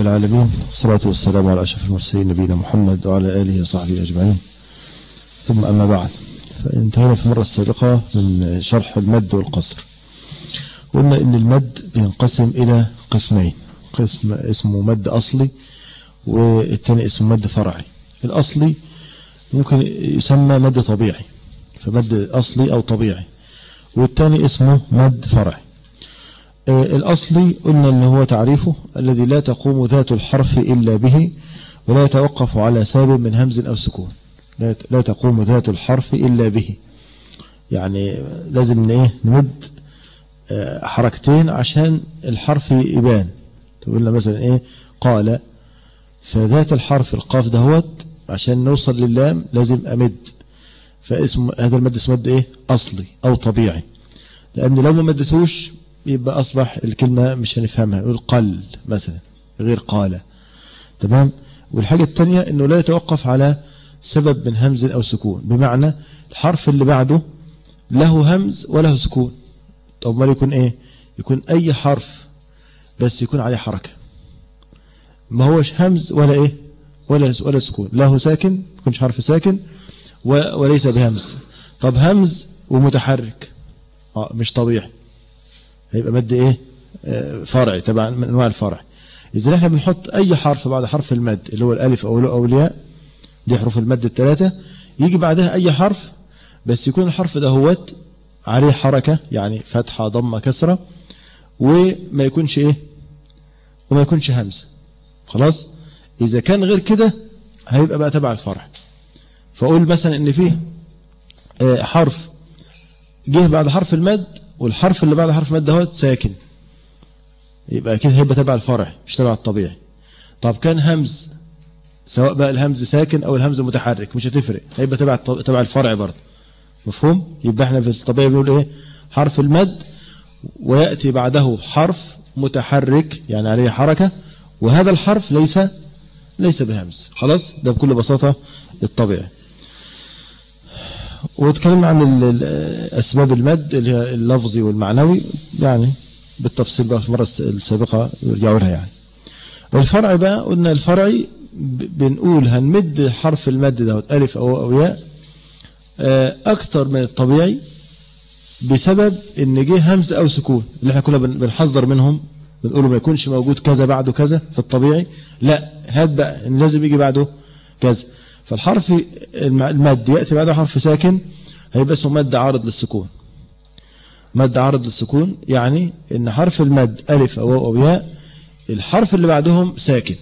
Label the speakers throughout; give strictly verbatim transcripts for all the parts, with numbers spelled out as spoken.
Speaker 1: رب العالمين، الصلاة والسلام على أشرف المرسلين نبينا محمد وعلى آله وصحبه أجمعين، ثم أما بعد. فانتهينا في المرة السابقة من شرح المد والقصر. قلنا إن المد بينقسم إلى قسمين، قسم اسمه مد أصلي والثاني اسمه مد فرعي. الأصلي ممكن يسمى مد طبيعي، فمد أصلي أو طبيعي، والثاني اسمه مد فرعي. الأصلي قلنا أنه هو تعريفه الذي لا تقوم ذات الحرف إلا به ولا يتوقف على سبب من همز أو سكون. لا تقوم ذات الحرف إلا به، يعني لازم إيه نمد حركتين عشان الحرف يبان. تقولنا مثلا إيه قال، فذات الحرف القاف دهوت عشان نوصل لللام لازم أمد، فاسم هذا المد اسمه مد إيه أصلي أو طبيعي، لأن لو ما مدتوش يبقى أصبح الكلمة مش هنفهمها، يقول قل مثلا غير قال. تمام. والحاجة الثانية أنه لا يتوقف على سبب من همز أو سكون، بمعنى الحرف اللي بعده له همز وله سكون. طب ما يكون إيه؟ يكون أي حرف بس يكون عليه حركة، ما هوش همز ولا إيه ولا ولا سكون، له ساكن ما يكونش حرف ساكن وليس بهمز. طب همز ومتحرك آه مش طبيعي، هيبقى مد ايه آه فرعي، تبع من انواع الفرع. اذا احنا بنحط اي حرف بعد حرف المد اللي هو الالف او او الياء، دي حروف المد الثلاثه، يجي بعدها اي حرف بس يكون الحرف ده هوت عليه حركه، يعني فتحه ضمه كسره، وما يكونش ايه وما يكونش همزه. خلاص. اذا كان غير كده هيبقى بقى تبع الفرع. فاقول مثلا ان فيه آه حرف جه بعد حرف المد والحرف اللي بعد حرف المد دهوت ساكن، يبقى كده هيبقى تبع الفرع مش تبع الطبيعي. طب كان همز، سواء بقى الهمز ساكن او الهمز متحرك مش هتفرق، هيبقى تبع تبع الفرع برضه. مفهوم؟ يبقى احنا في الطبيعي بنقول ايه حرف المد وياتي بعده حرف متحرك يعني عليه حركه، وهذا الحرف ليس ليس بهمز. خلاص، ده بكل بساطه الطبيعي. واتكلمنا عن أسباب المد اللي هي اللفظي والمعنوي يعني بالتفصيل بقى في المرة السابقة يرجعوا لها يعني. والفرع بقى قلنا الفرعي بنقول هنمد حرف المد ده ألف أو أو ياء أكثر من الطبيعي بسبب إن جه همز أو سكون، اللي احنا كنا بنحذر منهم، بنقوله ما يكونش موجود كذا بعده كذا في الطبيعي، لا هات بقى إن لازم يجي بعده كذا. فالحرف المد يأتي بعده حرف ساكن هيبقى اسمه مد عارض للسكون. مد عارض للسكون يعني ان حرف المد ألف أو أو ياء الحرف اللي بعدهم ساكن.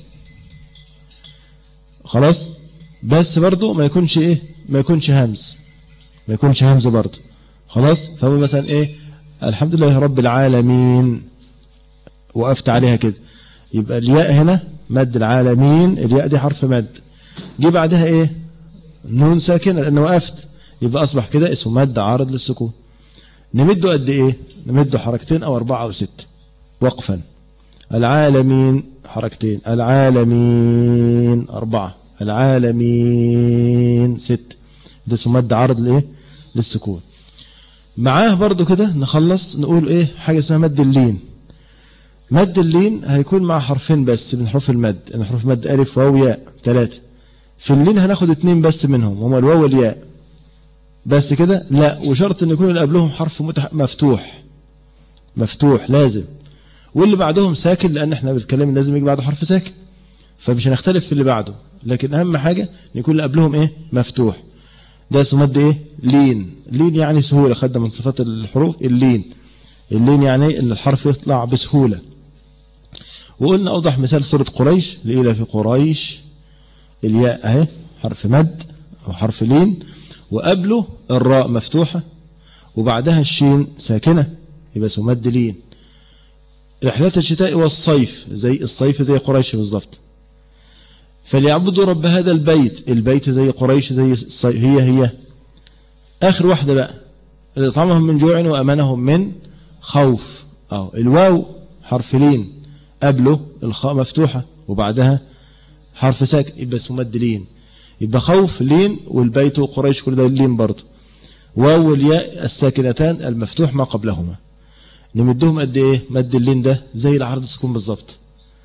Speaker 1: خلاص، بس برضو ما يكونش ايه ما يكونش همز ما يكونش همز برضو. خلاص. فهو مثلا ايه الحمد لله رب العالمين وقفت عليها كده، يبقى الياء هنا مد العالمين، الياء دي حرف مد، جه بعدها ايه نون ساكنه لانه وقفت، يبقى اصبح كده اسمه مد عارض للسكون. نمده قد ايه؟ نمده حركتين او اربعه او ست وقفا. العالمين حركتين، العالمين اربعه، العالمين ست، ده اسمه مد عارض لايه للسكون. معاه برضو كده نخلص نقول ايه حاجه اسمها مد اللين. مد اللين هيكون مع حرفين بس من حروف المد، ان حروف مد الف واو ياء ثلاثه. في اللين هناخد اتنين بس منهم، هما الواو والياء بس كده. لا، وشرط ان يكون اللي قبلهم حرف متح... مفتوح مفتوح لازم، واللي بعدهم ساكن، لان احنا بالكلام لازم يجي بعده حرف ساكن، فمش هنختلف في اللي بعده، لكن اهم حاجه ان يكون اللي قبلهم ايه مفتوح. ده اسمه مد ايه لين. لين يعني سهوله، خدنا من صفات الحروف اللين. اللين يعني ان الحرف يطلع بسهوله. وقلنا اوضح مثال سوره قريش، لإلى في قريش، الياء اهي حرف مد او حرف لين، وقبله الراء مفتوحه وبعدها الشين ساكنه، يبقى اسمه مد لين. رحلات الشتاء والصيف، زي الصيف زي قريش بالظبط. فليعبدوا رب هذا البيت، البيت زي قريش زي الصيف، هي هي. اخر واحده بقى اللي اطعمهم من جوع وامنهم من خوف، اهو الواو حرف لين، قبله الخاء مفتوحه وبعدها حرف ساكن، يبقى اسمه مد لين. يبقى خوف لين، والبيت وقريش كل ده لين برضه. واو والياء الساكنتان المفتوح ما قبلهما. نمدهم قد ايه؟ مد اللين ده زي العرض السكون بالظبط.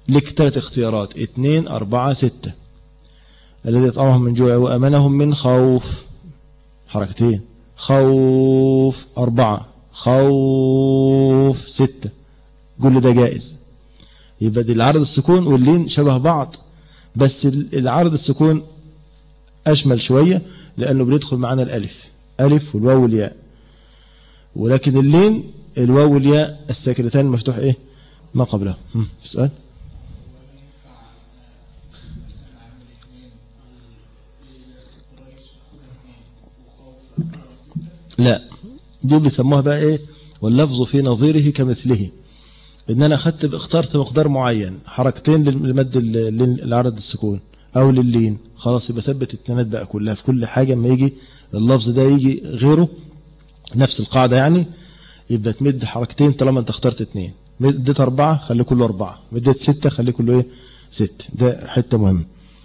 Speaker 1: لك ثلاث اختيارات، اتنين أربعة ستة. الذي أطعمهم من جوع وأمنهم من خوف، حركتين، خوف أربعة، خوف ستة، كل ده جائز. يبقى دي العرض السكون واللين شبه بعض، بس العرض السكون أشمل شوية لأنه بيدخل معنا الألف، ألف والواو والياء، ولكن اللين الواو والياء الساكنتان مفتوح إيه ما قبله. في سؤال؟ لا، دي بيسموها بقى إيه واللفظ في نظيره كمثله، إن أنا أخدت اخترت مقدار معين، حركتين لمد العرض السكون أو لللين، خلاص يبقى ثبت التنات بقى كلها في كل حاجة. ما يجي اللفظ ده يجي غيره نفس القاعدة يعني، يبقى تمد حركتين طالما أنت اخترت اتنين. مديت أربعة خلي كله أربعة، مديت ستة خلي كله إيه ستة. ده حتة مهمة.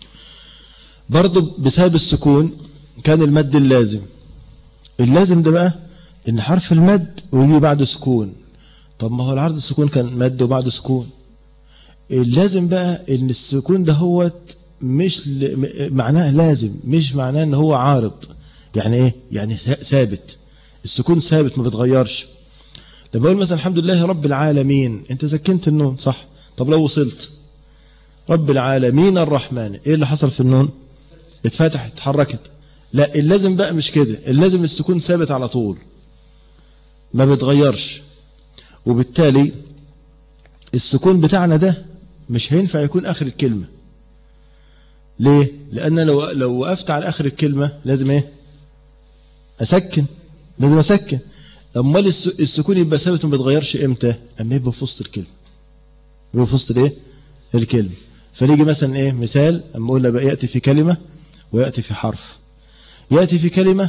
Speaker 1: برضو بسبب السكون كان المد اللازم. اللازم ده بقى إن حرف المد ويجي بعده سكون. طب ما هو العرض السكون كان مد وبعده سكون. اللازم بقى إن السكون ده هو مش معناه لازم، مش معناه إن هو عارض. يعني إيه؟ يعني ثابت. السكون ثابت ما بتغيرش. لما أقول مثلا الحمد لله رب العالمين، أنت سكنت النون صح. طب لو وصلت رب العالمين الرحمن، إيه اللي حصل في النون؟ اتفتحت اتحركت. لا، اللازم بقى مش كده، اللازم السكون ثابت على طول ما بتغيرش. وبالتالي السكون بتاعنا ده مش هينفع يكون آخر الكلمة. ليه؟ لأن لو لو وقفت على آخر الكلمة لازم إيه؟ أسكن، لازم أسكن. أمال السكون يبقى ثابت وما بيتغيرش إمتى؟ أما يبقى في وسط الكلمة. يبقى في وسط الإيه؟ الكلمة. فنيجي مثلا إيه؟ مثال أما أقول لك يأتي في كلمة ويأتي في حرف. يأتي في كلمة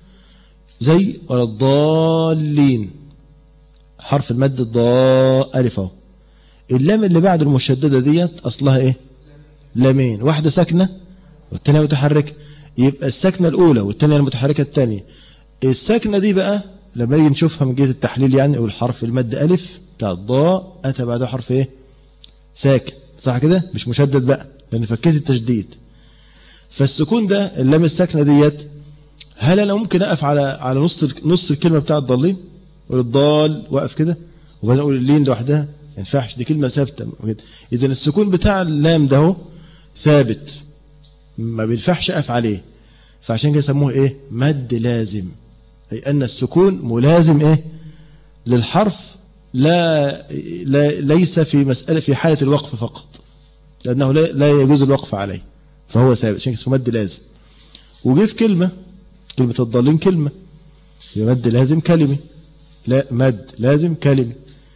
Speaker 1: زي ولا الضالين، حرف المد الضاء ألف أهو. اللام اللي بعد المشددة ديت أصلها إيه؟ لامين، واحدة ساكنة والتانية متحركة. يبقى الساكنة الأولى والتانية المتحركة التانية. الساكنة دي بقى لما نيجي نشوفها من جهة التحليل يعني، أو الحرف المد ألف بتاع الضاء أتى بعده حرف إيه؟ ساكن، صح كده؟ مش مشدد بقى لأن فكيت التشديد. فالسكون ده اللام الساكنة ديت، هل أنا ممكن أقف على على نص نص الكلمة بتاع الضالين؟ أقول الضال وقف كده وبعدين أقول اللين لوحدها؟ ما ينفعش، دي كلمة ثابتة. إذا السكون بتاع اللام ده هو ثابت ما بينفعش أقف عليه، فعشان كده سموه إيه؟ مد لازم، أي أن السكون ملازم إيه؟ للحرف، لا, لا ليس في مسألة في حالة الوقف فقط، لأنه لا, لا يجوز الوقف عليه، فهو ثابت، عشان كده اسمه مد لازم. وجي في كلمة، كلمة الضالين كلمة، يبقى مد لازم كلمة، لا مد لازم كلمة.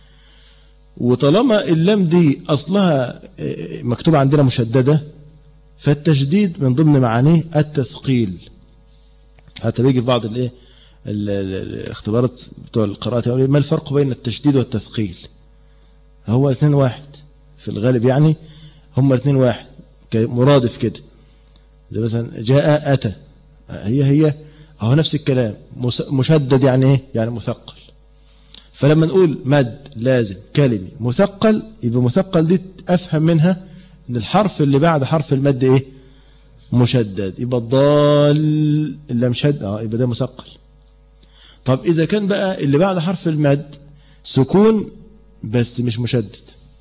Speaker 1: وطالما اللام دي أصلها مكتوبة عندنا مشددة، فالتشديد من ضمن معانيه التثقيل. حتى بيجي في بعض الايه الاختبارات بتوع القراءات، ما الفرق بين التشديد والتثقيل؟ هو اثنين واحد في الغالب يعني، هم الاثنين واحد مرادف كده. زي مثلا جاء أتى، هي هي هو نفس الكلام. مشدد يعني ايه؟ يعني مثقل. فلما نقول مد لازم كلمي مثقل، يبقى مثقل دي أفهم منها ان الحرف اللي بعد حرف المد ايه؟ مشدد. يبقى الضال اللي مشدد اه يبقى ده مثقل. طب اذا كان بقى اللي بعد حرف المد سكون بس مش مشدد،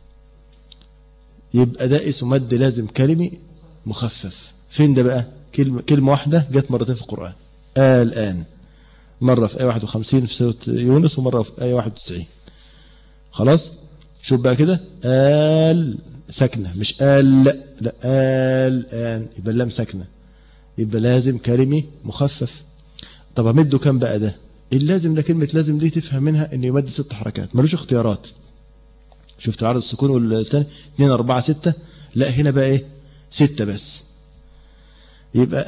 Speaker 1: يبقى ده اسمه مد لازم كلمي مخفف. فين ده بقى؟ كلمة كلمة واحدة جت مرتين في القرآن. آه الآن، مرة في آية واحد وخمسين في سورة يونس، ومرة في آية واحد وتسعين. خلاص شوف بقى كده، آل ساكنة مش آل، لا لا آل آن، يبقى اللام ساكنة، يبقى لازم كلمي مخفف. طب امده كام بقى ده؟ اللازم ده كلمة لازم دي تفهم منها انه يمد ست حركات، ملوش اختيارات. شفت عرض السكون والثاني اتنين أربعة ستة، لا هنا بقى ايه؟ ستة بس. يبقى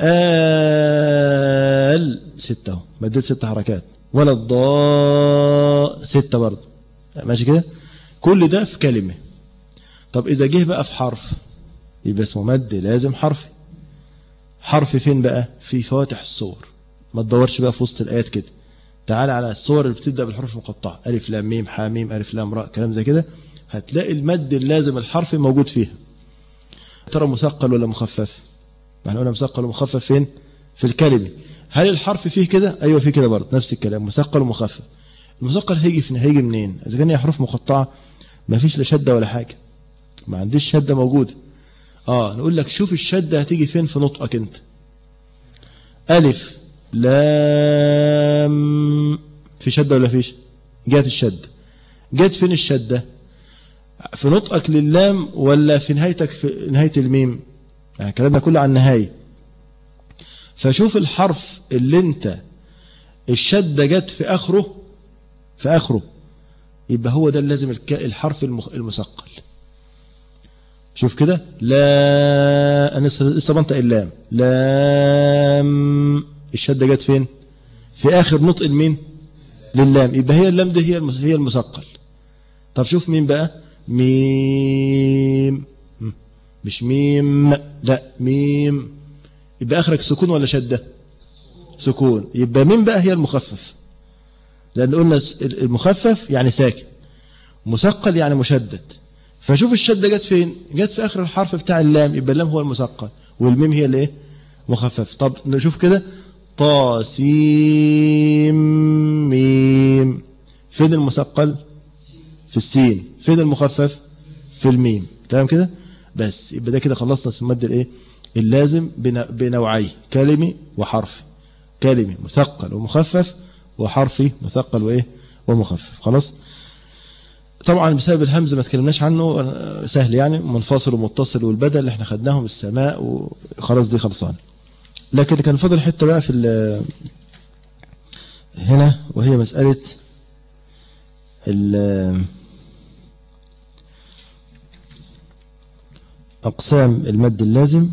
Speaker 1: آل ستة اهو، مديت ست حركات. ولا الضاء ستة برضه، ماشي كده؟ كل ده في كلمة. طب إذا جه بقى في حرف، يبقى اسمه مد لازم حرفي. حرف فين بقى؟ في فواتح الصور. ما تدورش بقى في وسط الآيات كده، تعال على الصور اللي بتبدأ بالحروف المقطعة، ألف لام ميم حاميم ألف لام راء، كلام زي كده. هتلاقي المد اللازم الحرفي موجود فيها. ترى مثقل ولا مخفف؟ احنا قلنا مثقل ومخفف فين؟ في الكلمة. هل الحرف فيه كده؟ ايوه فيه كده برضه، نفس الكلام، مثقل ومخفف. المثقل هيجي فين؟ هيجي منين؟ اذا كان هي حروف مقطعه ما فيش لا شده ولا حاجه، ما عنديش شده موجوده. اه نقول لك شوف الشده هتيجي فين في نطقك انت. الف لام، في شده ولا فيش؟ جات الشده. جات فين الشده؟ في نطقك للام ولا في نهايتك في نهايه الميم؟ يعني كلامنا كله عن النهايه. فشوف الحرف اللي انت الشده جت في اخره، في اخره، يبقى هو ده اللازم الحرف المثقل. شوف كده، لا انا لسه بنطق اللام، لام، الشده جت فين؟ في اخر نطق المين؟ للام، يبقى هي اللام دي هي هي المثقل. طب شوف مين بقى؟ ميم، مش ميم، لا ميم، يبقى اخرك سكون ولا شده؟ سكون، يبقى مين بقى هي المخفف؟ لان قلنا المخفف يعني ساكن، مثقل يعني مشدد. فشوف الشده جت فين؟ جت في اخر الحرف بتاع اللام، يبقى اللام هو المثقل والميم هي الايه؟ مخفف. طب نشوف كده، طا سين ميم، فين المثقل؟ في السين. فين المخفف؟ في الميم. تمام كده؟ بس يبقى ده كده خلصنا في المد الايه؟ اللازم بنوعيه، كلمي وحرفي. كلمي مثقل ومخفف، وحرفي مثقل وايه؟ ومخفف. خلاص. طبعا بسبب الهمز ما تكلمناش عنه، سهل يعني، منفصل ومتصل والبدل اللي احنا خدناهم السماء وخلاص دي خلصان. لكن كان فاضل حته بقى في هنا، وهي مساله اقسام المد اللازم.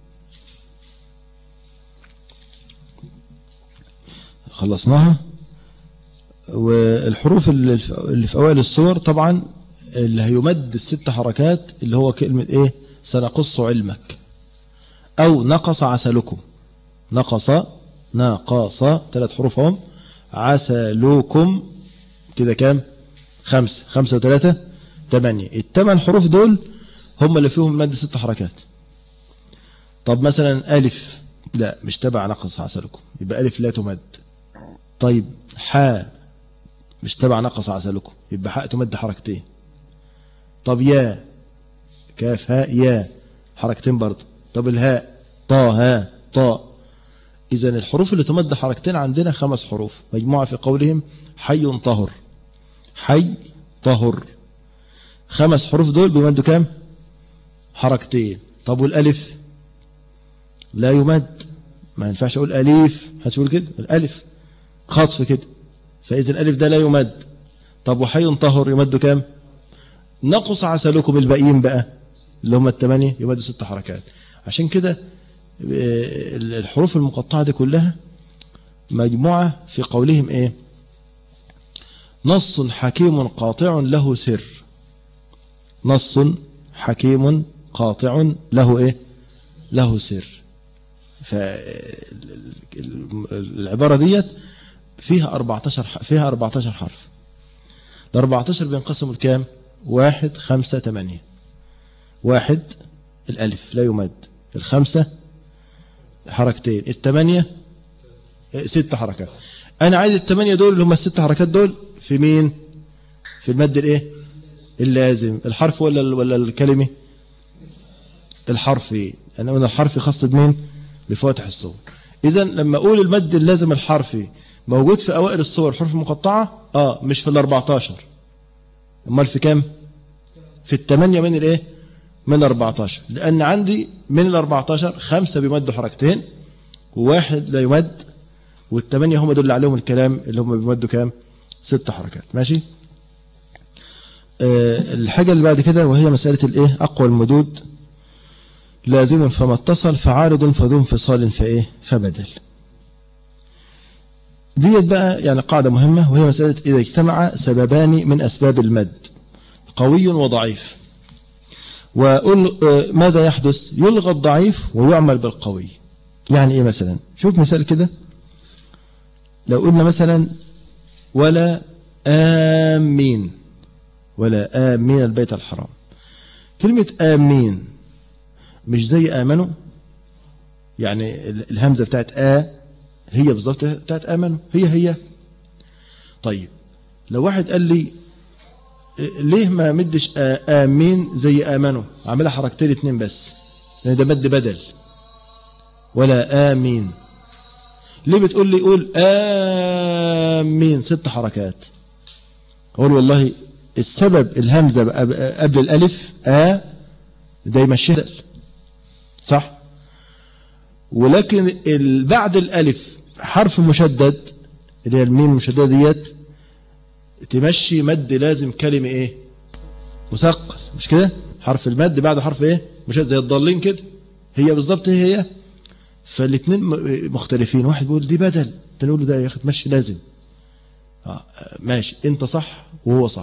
Speaker 1: خلصناها. والحروف اللي في اوائل الصور طبعا اللي هيمد الست حركات، اللي هو كلمه ايه؟ سنقص علمك، او نقص عسلكم. نقص، ناقص، ثلاث حروف هم. عسلكم كده كام؟ خمسه. خمسه وثلاثه ثمانيه. الثمان حروف دول هم اللي فيهم مد ست حركات. طب مثلا الف، لا مش تبع نقص عسلكم، يبقى الف لا تمد. طيب حاء مش تبع نقص عسلكم، يبقى حاء تمد حركتين. طب يا، كاف هاء يا، حركتين برضه. طب الهاء، طا هاء طا. اذا الحروف اللي تمد حركتين عندنا خمس حروف مجموعه في قولهم حي طهر. حي طهر، خمس حروف دول بيمدوا كام؟ حركتين. طب والالف لا يمد، ما ينفعش اقول الف، هتقول كده الالف خطف كده، فاذا الالف ده لا يمد. طب وحي طهر يمدوا كام؟ نقص عسلكم الباقيين بقى اللي هم الثمانيه يمدوا ست حركات. عشان كده الحروف المقطعه دي كلها مجموعه في قولهم ايه؟ نص حكيم قاطع له سر. نص حكيم قاطع له ايه؟ له سر. فالعباره ديت فيها أربعتاشر، فيها أربعتاشر حرف. ال أربعتاشر بينقسموا لكام؟ واحد خمسة ثمانية. واحد الألف لا يمد، الخمسة حركتين، الثمانية ست حركات. أنا عايز الثمانية دول اللي هم الست حركات دول في مين؟ في المد الإيه؟ اللازم. الحرف ولا ولا الكلمة؟ الحرفي. أنا قلنا الحرفي خاص بمين؟ بفواتح الصور. إذا لما أقول المد اللازم الحرفي موجود في أوائل الصور حروف مقطعة، آه مش في ال أربعتاشر. أمال في كام؟ في الثمانية من الإيه؟ من أربعتاشر. لأن عندي من ال أربعتاشر خمسة بيمدوا حركتين، وواحد لا يمد، والثمانية هم دول اللي عليهم الكلام اللي هم بيمدوا كام؟ ست حركات. ماشي؟ أه الحاجة اللي بعد كده وهي مسألة الإيه؟ أقوى المدود. لازم فما اتصل، فعارض فذو انفصال فإيه؟ فبدل. ديت بقى يعني قاعدة مهمة، وهي مسألة إذا اجتمع سببان من أسباب المد، قوي وضعيف، وقل ماذا يحدث؟ يلغى الضعيف ويعمل بالقوي. يعني إيه مثلا؟ شوف مثال كده. لو قلنا مثلا ولا آمين، ولا آمين البيت الحرام. كلمة آمين مش زي آمنوا، يعني الهمزة بتاعت آ هي بالظبط بتاعت آمنوا، هي هي. طيب لو واحد قال لي ليه ما مدش آمين زي آمنوا، عاملها حركتين اتنين بس، لأن ده مد بدل. ولا آمين. ليه بتقول لي قول آمين ست حركات؟ أقول والله السبب الهمزة قبل الألف آ ده يمشيها بدل، صح؟ ولكن بعد الألف حرف مشدد اللي هي الميم المشددة ديت تمشي مد لازم كلمة ايه؟ مثقل، مش كده؟ حرف المد بعده حرف ايه؟ مشدد زي الضالين كده، هي بالظبط هي هي. فالاثنين مختلفين، واحد بيقول دي بدل، تقول له ده يا اخي تمشي لازم. آه ماشي، انت صح وهو صح.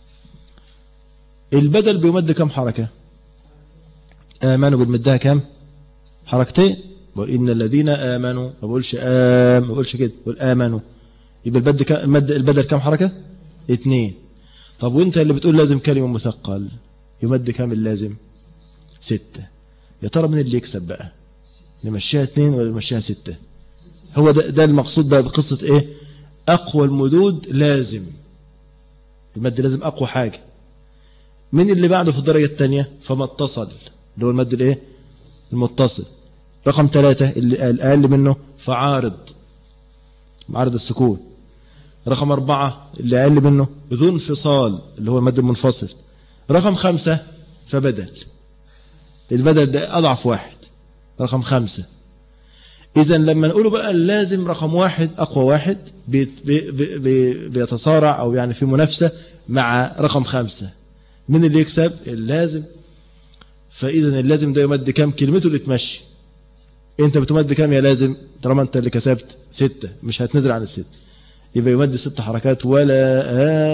Speaker 1: البدل بيمد كم حركة؟ آمنوا بنمدها كم حركتين. بقول إن الذين آمنوا، ما بقولش آم، ما بقولش كده، بقول آمنوا. يبقى البدل كم، المد البدل كم حركة؟ اتنين. طب وانت اللي بتقول لازم كلمة مثقل يمد كم اللازم؟ ستة. يا ترى من اللي يكسب بقى؟ نمشيها اتنين ولا نمشيها ستة؟ هو ده, ده المقصود بقى بقصة ايه؟ أقوى المدود لازم، المد لازم أقوى حاجة. من اللي بعده في الدرجة الثانية؟ فما اتصل، اللي هو المد الايه؟ المتصل. رقم ثلاثة اللي الأقل منه فعارض، معارض السكون. رقم أربعة اللي أقل منه ذو انفصال اللي هو المد المنفصل. رقم خمسة فبدل، البدل ده أضعف واحد، رقم خمسة. إذا لما نقوله بقى اللازم رقم واحد أقوى واحد بي بي بي بيتصارع أو يعني في منافسة مع رقم خمسة، من اللي يكسب؟ اللازم. فإذا اللازم ده يمد كم؟ كلمته اللي تمشي. انت بتمد كم يا لازم؟ طالما انت اللي كسبت ستة، مش هتنزل عن الست، يبقى يمد ست حركات. ولا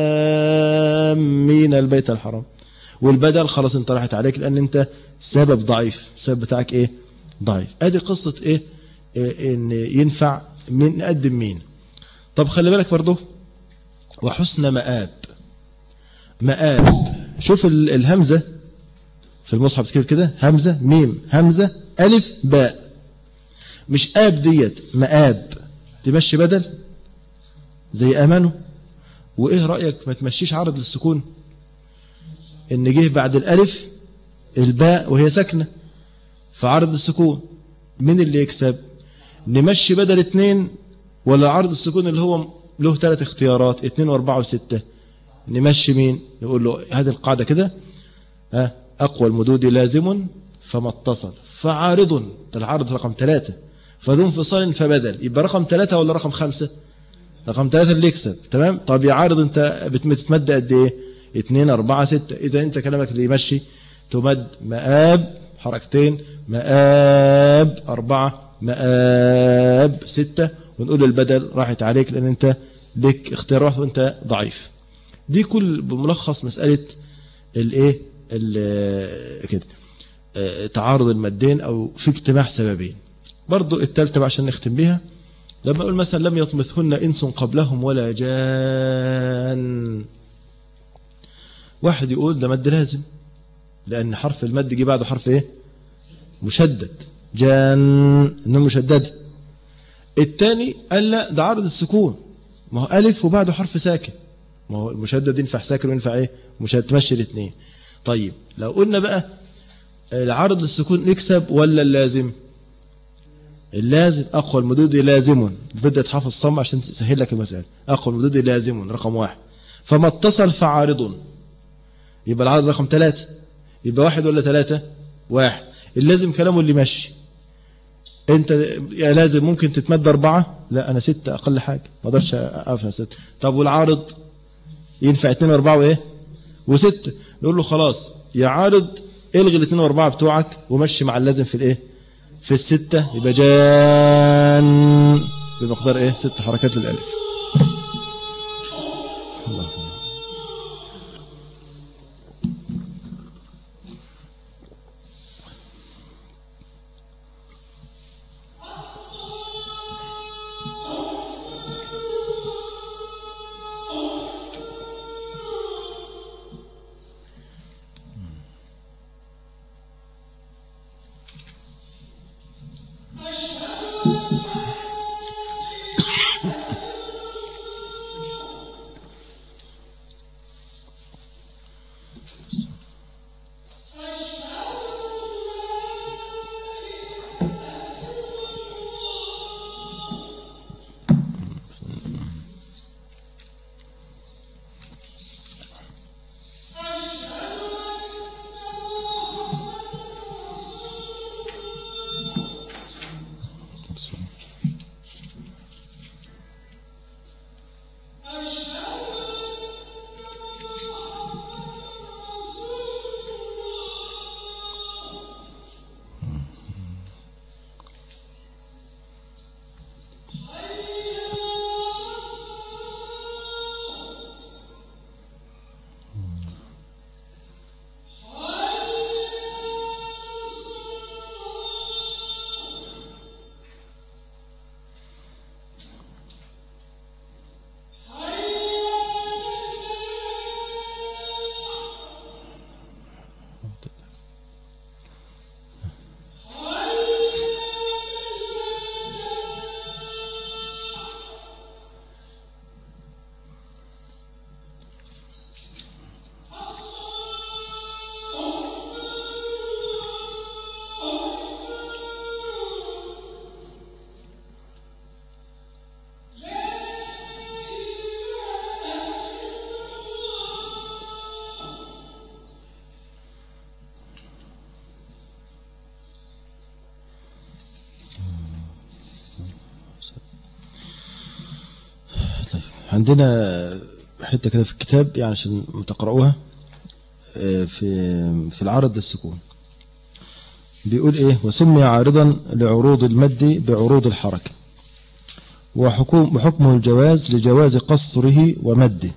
Speaker 1: آمين البيت الحرام. والبدل خلاص انت راحت عليك، لان انت سبب ضعيف، السبب بتاعك ايه؟ ضعيف. ادي قصة ايه, إيه ان ينفع من نقدم مين. طب خلي بالك برضه، وحسن مآب. مآب، شوف الهمزة في المصحف كده كده، همزة ميم همزة ألف باء، مش آب ديت مآب، تمشي بدل زي آمنوا. وإيه رأيك ما تمشيش عرض للسكون؟ إن جه بعد الألف الباء وهي ساكنة فعرض السكون، من اللي يكسب؟ نمشي بدل اتنين ولا عرض السكون اللي هو له ثلاث اختيارات اتنين واربعة وستة؟ نمشي مين؟ نقول له هذه القاعدة كده، ها أقوى المدود لازم فما اتصل فعارض، العارض رقم ثلاثة، فذو انفصال فبدل. يبقى رقم ثلاثة ولا رقم خمسة؟ رقم ثلاثة اللي يكسب. تمام. طب يا عارض انت بتمد قد ايه؟ اتنين اربعة ستة. اذا انت كلامك اللي يمشي تمد مآب حركتين، مآب اربعة، مآب ستة، ونقول البدل راحت عليك لان انت لك اختيارات وانت ضعيف. دي كل بملخص مسألة الايه كده، تعارض المدين او في اجتماع سببين. برضو الثالثة عشان نختم بيها، لما اقول مثلا لم يطمثهن انس قبلهم ولا جان، واحد يقول ده مد لازم لان حرف المد جه بعده حرف ايه؟ مشدد، جان انه مشدد. الثاني قال لا ده عارض السكون، ما هو الف وبعده حرف ساكن، ما هو المشدد ينفع ساكن وينفع ايه؟ مش هتمشي الاثنين. طيب لو قلنا بقى العرض السكون يكسب ولا اللازم؟ اللازم. أقوى المدود لازم، بدأ تحافظ صم عشان تسهل لك المسألة. أقوى المدود لازم رقم واحد، فما اتصل فعارض، يبقى العرض رقم ثلاثة. يبقى واحد ولا ثلاثة؟ واحد. اللازم كلامه اللي ماشي. انت يا لازم ممكن تتمد أربعة، لا أنا ستة أقل حاجة، ما أقدرش أفهم ستة. طب والعارض ينفع اثنين وأربعة وإيه؟ وستة. نقول له خلاص يا عارض الغي الاثنين وأربعة بتوعك ومشي مع اللازم في الإيه؟ في الستة. يبقى جان بمقدار إيه؟ ست حركات للألف. الله. عندنا حتة كده في الكتاب يعني عشان تقرأوها في في العرض للسكون. بيقول ايه؟ وسمي عارضا لعروض المد بعروض الحركة، وحكم وحكمه الجواز لجواز قصره ومده.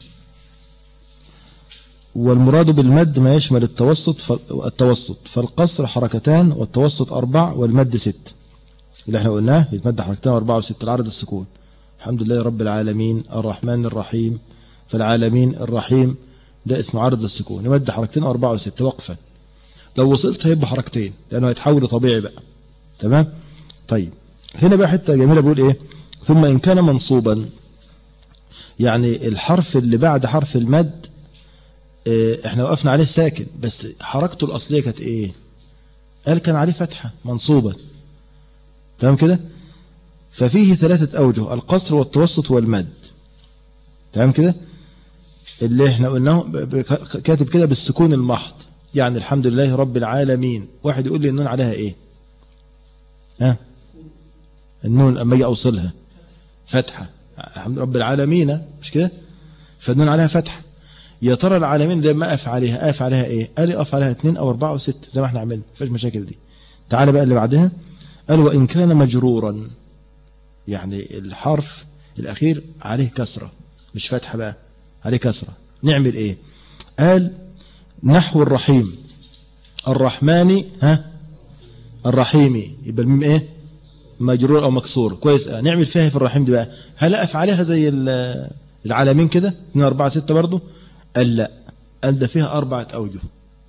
Speaker 1: والمراد بالمد ما يشمل التوسط التوسط فالقصر حركتان والتوسط أربع والمد ست. اللي احنا قلناه يتمد حركتان وأربعة وست. العرض السكون الحمد لله رب العالمين الرحمن الرحيم فالعالمين الرحيم ده اسمه عرض السكون، يمد حركتين وأربعة وست وقفا. لو وصلت هيبقى حركتين لأنه هيتحول طبيعي بقى. تمام؟ طيب هنا بقى حتة جميلة بيقول ايه؟ ثم إن كان منصوبا، يعني الحرف اللي بعد حرف المد اه احنا وقفنا عليه ساكن بس حركته الأصلية كانت ايه؟ قال كان عليه فتحة منصوبا. تمام كده؟ ففيه ثلاثة أوجه: القصر والتوسط والمد. تمام كده؟ اللي احنا قلناه كاتب كده بالسكون المحض، يعني الحمد لله رب العالمين. واحد يقول لي النون عليها ايه؟ ها؟ النون اما اجي اوصلها فتحه، الحمد لله رب العالمين، مش كده؟ فالنون عليها فتحه. يا ترى العالمين ده ما اقف عليها، اقف عليها ايه؟ قال اقف عليها اثنين او اربعه وست زي ما احنا عملنا، مفيش مشاكل دي. تعالى بقى اللي بعدها، قال وان كان مجرورا، يعني الحرف الاخير عليه كسره مش فتحه بقى، عليه كسره، نعمل ايه؟ قال نحو الرحيم الرحمن ها الرحيمي، يبقى الميم ايه؟ مجرور او مكسور. كويس. اه نعمل فيها في الرحيم دي بقى، هل اقف عليها زي العالمين كده اثنين أربعة ستة برضه؟ قال لا، قال ده فيها أربعة أوجه.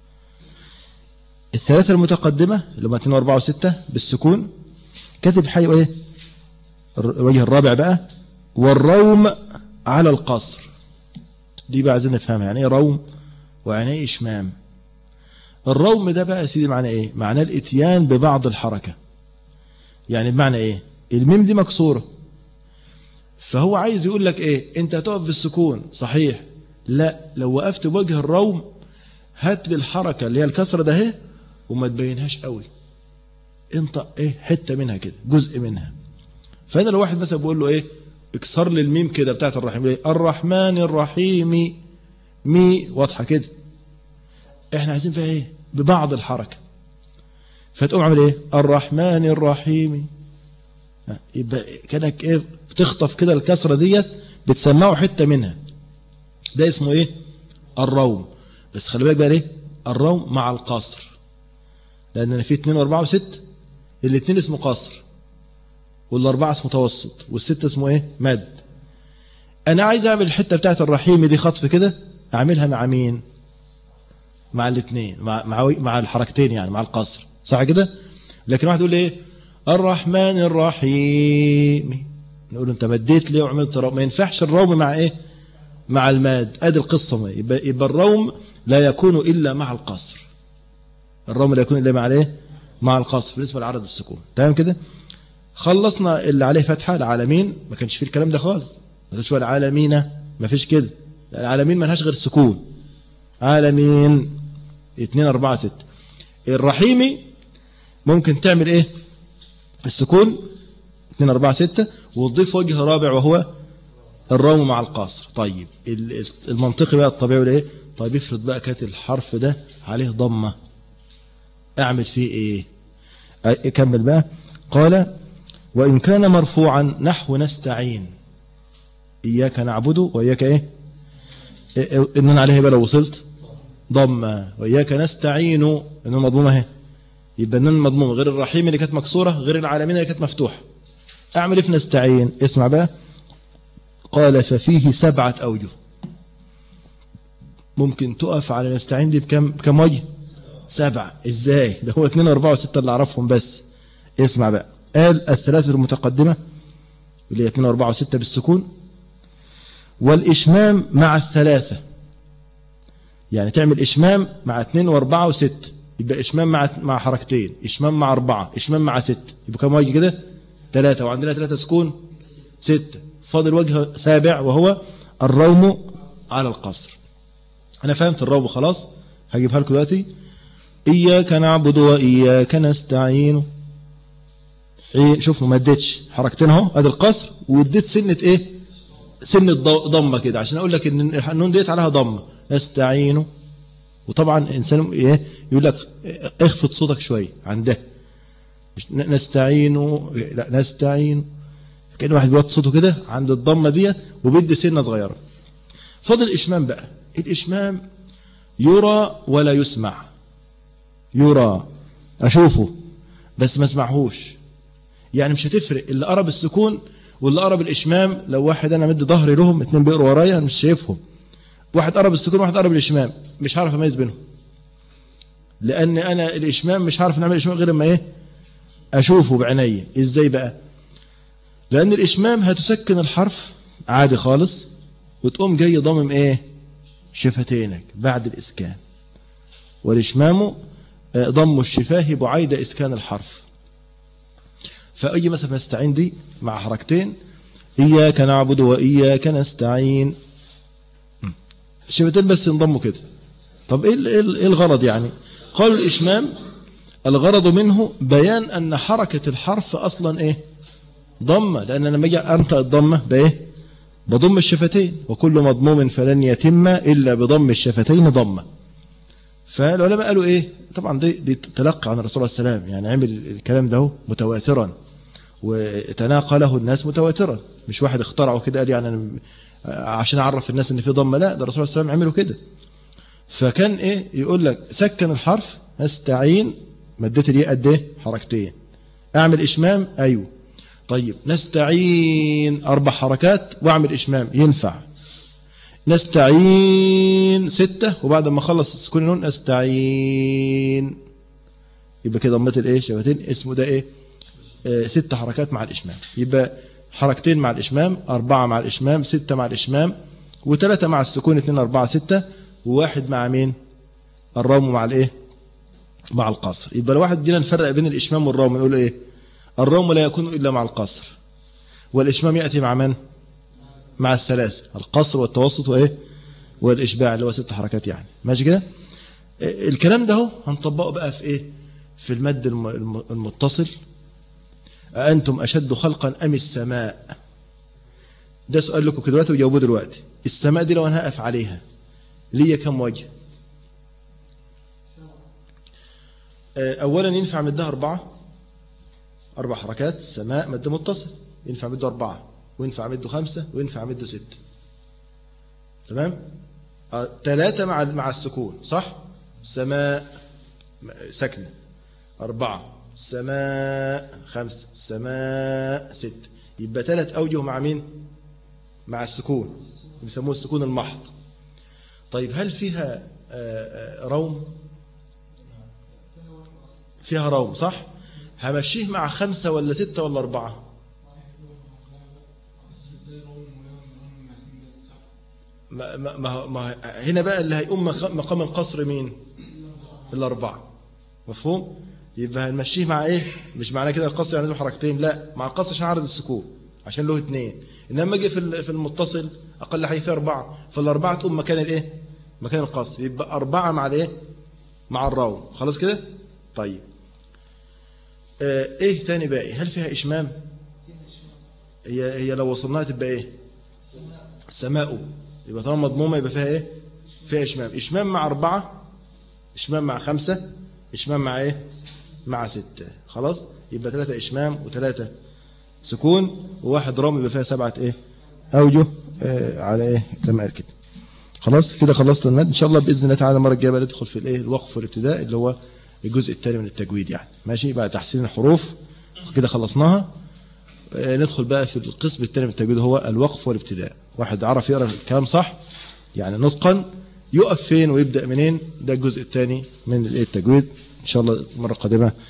Speaker 1: الثلاثة المتقدمة اللي هم اثنين وأربعة وستة بالسكون كاتب حي ايه؟ الوجه الرابع بقى والروم على القصر. دي بقى عايزين نفهمها يعني ايه روم ويعني ايه اشمام. الروم ده بقى يا سيدي معنى ايه؟ معناه الاتيان ببعض الحركة. يعني بمعنى ايه؟ الميم دي مكسورة، فهو عايز يقول لك ايه؟ انت هتقف بالسكون صحيح، لا لو وقفت بوجه الروم هات لي الحركة اللي هي الكسرة ده اهي وما تبينهاش قوي، انت ايه حتة منها كده، جزء منها. فانا لو واحد مثلا بقول له ايه؟ اكسر لي الميم كده بتاعت الرحيم، ايه؟ الرحمن الرحيم، مي واضحة كده. احنا عايزين بقى ايه؟ ببعض الحركة. فتقوم عامل ايه؟ الرحمن الرحيم، يبقى كانك ايه؟ بتخطف كده الكسرة ديت بتسمعوا حتة منها، ده اسمه ايه؟ الروم. بس خلي بالك بقى ليه؟ الروم مع القصر، لان في اثنين واربعة وست، الاثنين اسمه قصر والاربعة اسمه متوسط والست اسمه ايه؟ مد. انا عايز اعمل الحتة بتاعت الرحيم دي خطف كده، اعملها مع مين؟ مع الاثنين، مع مع مع الحركتين يعني مع القصر، صح كده؟ لكن واحد يقول ايه؟ الرحمن الرحيم، نقول انت مديت ليه وعملت روم؟ ما ينفعش الروم مع ايه؟ مع الماد. ادي القصه. ما يبقى, يبقى الروم لا يكون الا مع القصر. الروم لا يكون الا مع ايه؟ مع القصر بالنسبه لعرض السكون. تمام كده؟ خلصنا اللي عليه فتحه العالمين، ما كانش فيه الكلام ده خالص، ما كانش العالمين، ما فيش كده. العالمين ما لهاش غير السكون، عالمين اثنين أربعة ستة. الرحيمي ممكن تعمل ايه؟ السكون اثنين أربعة ستة وتضيف وجه رابع وهو الروم مع القصر. طيب المنطقي بقى الطبيعي ايه؟ طيب افرض بقى كانت الحرف ده عليه ضمه، اعمل فيه ايه؟ اكمل بقى. قال وان كان مرفوعا نحو نستعين، اياك نعبد واياك ايه؟ النون عليه بقى لو وصلت ضمه، واياك نستعين النون مضمومه اهي، يبقى النون مضمومه غير الرحيم اللي كانت مكسوره غير العالمين اللي كانت مفتوحه. اعمل ايه في نستعين؟ اسمع بقى. قال ففيه سبعة أوجه. ممكن تقف على نستعين دي بكم بكم وجه؟ سبعة. ازاي؟ ده هو اثنين واربعة وستة اللي اعرفهم بس. اسمع بقى. قال الثلاثة المتقدمة اللي هي اثنين واربعة وستة بالسكون، والإشمام مع الثلاثة، يعني تعمل إشمام مع اثنين واربعة وستة، يبقى إشمام مع مع حركتين، إشمام مع أربعة، إشمام مع ستة، يبقى كم وجه كده؟ ثلاثة. وعندنا ثلاثة سكون ستة، فاضل وجه سابع وهو الروم على القصر. أنا فهمت الروم خلاص، هجيبها لكم دلوقتي. إياك نعبد وإياك نستعين. إيه؟ شوف ما اديتش حركتين اهو، ادي القصر، واديت سنة إيه؟ سن ضمه كده عشان اقول لك ان النون ديت عليها ضمه. نستعين، وطبعا انسان ايه يقول لك اخفض صوتك شويه عن ده، نستعين لا نستعين، كأن واحد بيوطي صوته كده عند الضمه ديت وبيدي سنه صغيره. فضل الاشمام بقى. الاشمام يرى ولا يسمع. يرى اشوفه بس ما اسمعهوش، يعني مش هتفرق اللي قرب السكون واللي قرب الاشمام. لو واحد انا مد ظهري لهم اتنين بيقروا ورايا مش شايفهم، واحد قرب السكون واحد قرب الاشمام، مش هعرف اميز بينهم، لان انا الاشمام مش هعرف نعمل الاشمام غير اما ايه اشوفه بعيني. ازاي بقى؟ لان الاشمام هتسكن الحرف عادي خالص وتقوم جاي ضمم ايه شفتينك بعد الاسكان، والاشمام ضم الشفاه بعيد اسكان الحرف. فاي مثلا نستعين دي مع حركتين، اياك نعبد واياك نستعين، الشفتين بس ينضموا كده. طب ايه ايه الغرض يعني؟ قالوا الاشمام الغرض منه بيان ان حركه الحرف اصلا ايه ضمه، لان لما اجي انطق الضمه بايه بضم الشفتين، وكل مضموم فلن يتم الا بضم الشفتين ضمه. فالعلماء قالوا ايه؟ طبعا دي, دي تلقى عن الرسول صلى الله عليه وسلم، يعني عمل الكلام ده متواترا وتناقله الناس متواترا، مش واحد اخترعه كده قال يعني أنا عشان اعرف الناس ان في ضمه، لا ده الرسول صلى الله عليه وسلم عمله كده. فكان ايه يقول لك سكن الحرف نستعين مدت الياء قد ايه حركتين، اعمل اشمام ايوه. طيب نستعين اربع حركات واعمل اشمام ينفع. نستعين ستة وبعد ما اخلص سكون النون استعين، يبقى كده ضمت الايه شفتين، اسمه ده ايه آه ست حركات مع الاشمام. يبقى حركتين مع الاشمام، اربعه مع الاشمام، سته مع الاشمام، وثلاثه مع السكون، اثنين اربعه سته، وواحد مع مين الروم مع الايه مع القصر. يبقى لو واحد جينا نفرق بين الاشمام والروم نقول ايه؟ الروم لا يكون الا مع القصر، والاشمام ياتي مع من؟ مع الثلاثه، القصر والتوسط وايه والاشباع اللي هو ست حركات يعني. ماشي كده؟ الكلام ده اهو هنطبقه بقى في ايه؟ في المد المتصل. أأنتم أشد خلقا أم السماء؟ ده سؤال لكم كده دلوقتي وجاوبوه دلوقتي. السماء دي لو أنا هقف عليها ليا كم وجه؟ أولا ينفع مدها أربعة، أربع حركات. السماء مد متصل ينفع مده أربعة، وينفع مده خمسة، وينفع مده ستة. تمام؟ ثلاثة مع مع السكون صح؟ سماء سكنة أربعة، سماء خمسة، سماء ستة. يبقى ثلاث أوجه مع مين؟ مع السكون، بيسموه السكون المحض. طيب هل فيها روم؟ فيها روم صح؟ همشيه مع خمسة ولا ستة ولا أربعة؟ ما ما ما هنا بقى اللي هيقوم مقام القصر مين؟ الأربعة. مفهوم؟ يبقى هنمشيه مع ايه؟ مش معناه كده القصر يعني لازم حركتين، لا مع القصر عشان عرض السكون عشان له اثنين. انما اجي في في المتصل اقل حاجه فيه اربعه، فالاربعه تقوم مكان الايه؟ مكان القصر، يبقى اربعه مع الايه؟ مع الروم. خلاص كده؟ طيب آه ايه ثاني باقي؟ هل فيها اشمام؟ هي هي لو وصلناها تبقى ايه؟ سماء. يبقى طالما مضمومه يبقى فيها ايه؟ فيها اشمام. اشمام مع اربعه، اشمام مع خمسه، اشمام مع ايه؟ مع ستة. خلاص؟ يبقى ثلاثة إشمام وثلاثة سكون وواحد رام، يبقى فيها سبعة إيه؟ أوجه آه على إيه؟ زي ما قال كده. خلاص كده خلصت المد. إن شاء الله بإذن الله تعالى المرة الجاية ندخل في الإيه؟ الوقف والابتداء اللي هو الجزء الثاني من التجويد يعني. ماشي؟ بعد تحسين الحروف كده خلصناها. آه ندخل بقى في القسم الثاني من التجويد هو الوقف والابتداء. واحد عرف يقرأ الكلام صح يعني نطقا، يقف فين ويبدأ منين؟ ده الجزء الثاني من التجويد. إن شاء الله المرة القادمة